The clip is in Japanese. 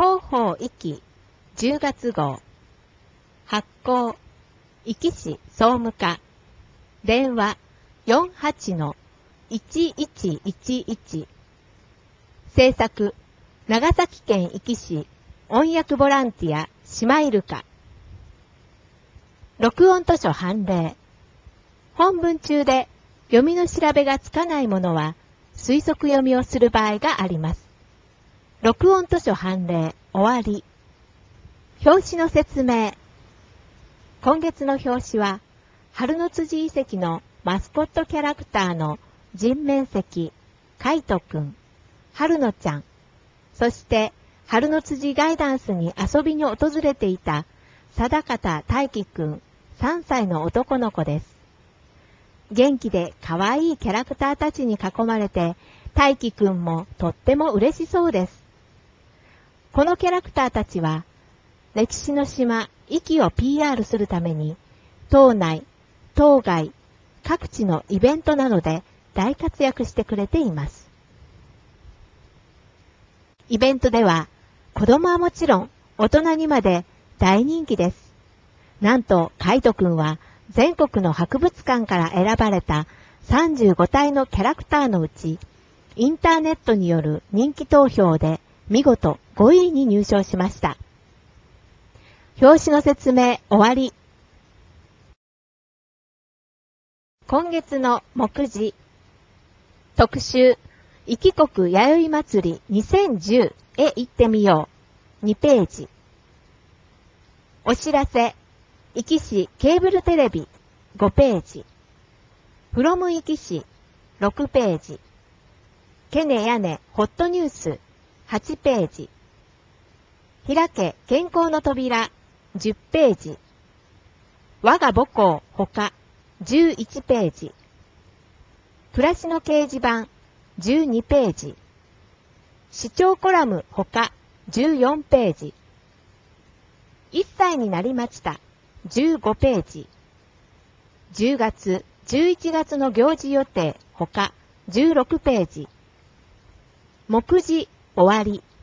広報壱岐10月号発行壱岐市総務課電話 48-1111 制作長崎県壱岐市音訳ボランティアシマイルカ録音図書判例本文中で読みの調べがつかないものは推測読みをする場合があります。録音図書判例終わり。表紙の説明。今月の表紙は春の辻遺跡のマスコットキャラクターの人面石、カイトくん、春野ちゃん、そして春の辻ガイダンスに遊びに訪れていた定方大輝くん3歳の男の子です。元気で可愛いキャラクターたちに囲まれて大輝くんもとっても嬉しそうです。このキャラクターたちは歴史の島壱岐を PR するために島内、島外、各地のイベントなどで大活躍してくれています。イベントでは子供はもちろん大人にまで大人気です。なんとカイトくんは全国の博物館から選ばれた35体のキャラクターのうちインターネットによる人気投票で見事5位に入賞しました。表紙の説明終わり。今月の目次特集壱岐国弥生祭り2010へ行ってみよう2ページ。お知らせ壱岐市ケーブルテレビ5ページ。フロム壱岐市6ページ。ケネヤネホットニュース8ページ。開け健康の扉10ページ。我が母校ほか11ページ。暮らしの掲示板12ページ。視聴コラムほか14ページ。1歳になりました15ページ。10月、11月の行事予定ほか16ページ。目次終わり。